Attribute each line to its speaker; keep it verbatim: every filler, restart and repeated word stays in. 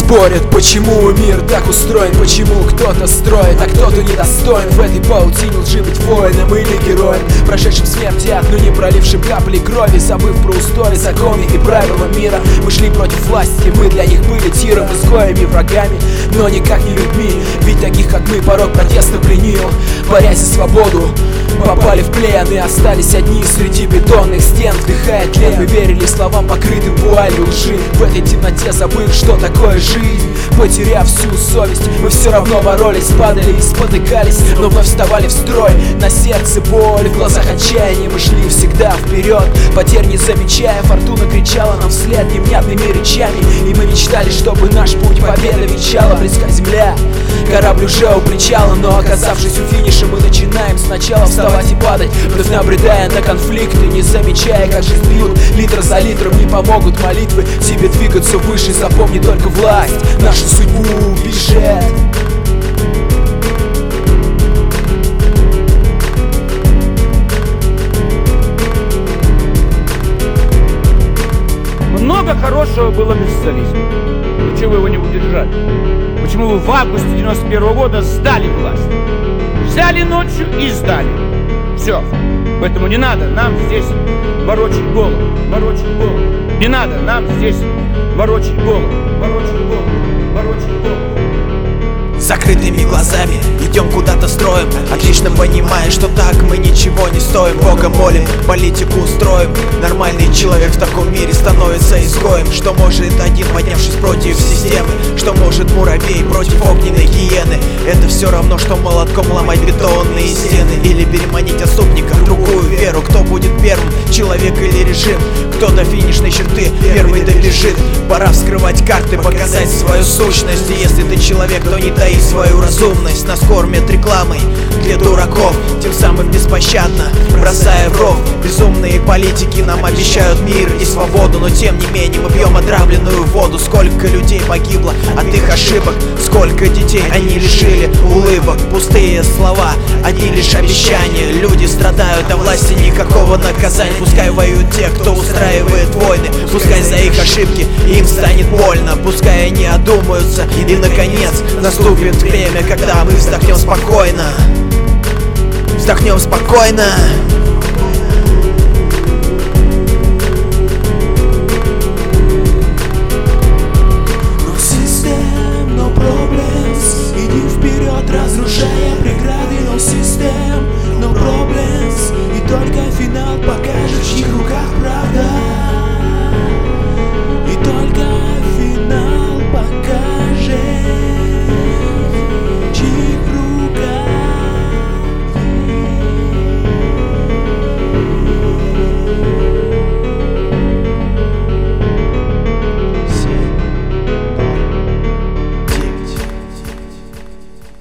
Speaker 1: спорят, почему мир так устроен, почему кто-то строит, а кто-то недостоин. В этой паутине лжи быть воином или героем, прошедшим в смертях, но не пролившим капли крови, забыв про устои, законы и правила мира. Мы шли против власти, мы для них были тиром, изгоями, врагами, но никак не людьми. Ведь таких, как мы, порог протеста пленил. Борясь за свободу, попали в плен и остались одни среди бетонных стен. Вдыхая тлен, мы верили словам, покрытым вуалью лжи. В этой темноте забыв, что такое жизнь. Потеряв всю совесть, мы все равно боролись, падали и спотыкались, но вновь вставали в строй. На сердце боль, в глазах отчаяние, мы шли всегда вперед, потерь не замечая. Фортуна кричала нам вслед невнятными речами, и мы мечтали, чтобы наш путь победа венчала. Близка земля, корабль уже у причала, но оказавшись у финиша, мы начинаем сначала вставать и падать, вновь набредая на конфликты, не замечая, как жизнь бьют литр за литром. Не помогут молитвы тебе двигаться выше, запомни, только власть нашу судьбу пишет.
Speaker 2: Много хорошего было без социализма. Но чего вы его не удержали? Почему вы в августе девяносто первого года сдали власть? Взяли ночью и сдали. Все. Поэтому не надо нам здесь морочить голову, морочить голову. Не надо нам здесь морочить голову, морочить голову, морочить голову.
Speaker 3: Закрытыми глазами идем куда-то строим, отлично понимая, что так мы ничего не стоим. Бога молим, политику устроим. Нормальный человек в таком мире становится изгоем. Что может один, поднявшись против системы? Что может муравей против огненной гиены? Это все равно, что молотком ломать бетонные стены, или переманить отступника в другую веру. Кто будет первым, человек или режим? Кто до финишной черты первый добежит? Пора вскрывать карты, показать свою сущность. И если ты человек, то не таи свою разумность. Нас кормят рекламой для дураков, тем самым беспощадно бросая в ров. Безумные политики нам обещают мир и свободу, но тем не менее мы пьем отравленную воду. Сколько людей погибло от их ошибок, сколько детей они лишили улыбок. Пустые слова, одни лишь обещания. Люди страдают, а власти никакого наказания. Пускай воюют те, кто устраивает войны, пускай за их ошибки им станет больно, пускай они одумаются, и наконец наступит время, когда мы вздохнем спокойно. Вздохнем спокойно.